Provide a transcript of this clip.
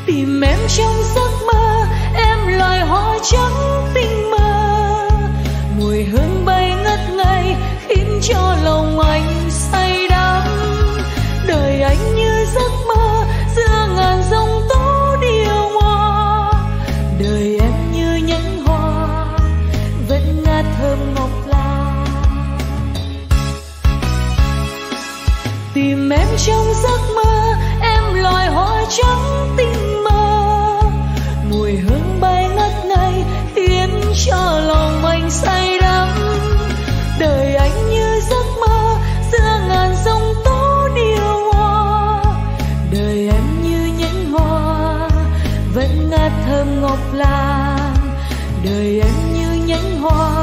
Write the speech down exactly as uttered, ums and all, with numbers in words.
tìm em trong giấc mơ, em loài hoa trắng tinh mơ, mùi hương bay ngất ngây khiến cho lòng anh say đắm. Đời anh như giấc mơ giữa ngàn dòng tố điều hoa, đời em như nhánh hoa vẫn ngát thơm ngọc lan. Tìm em trong giấc mơ, em loài hoa trắng tinh mơ, mùi hương bay ngất ngây khiến cho lòng anh say đắm. Đời anh như giấc mơ giữa ngàn dòng tố điều hoa, đời em như nhánh hoa vẫn ngát thơm ngọc lan, đời em như nhánh hoa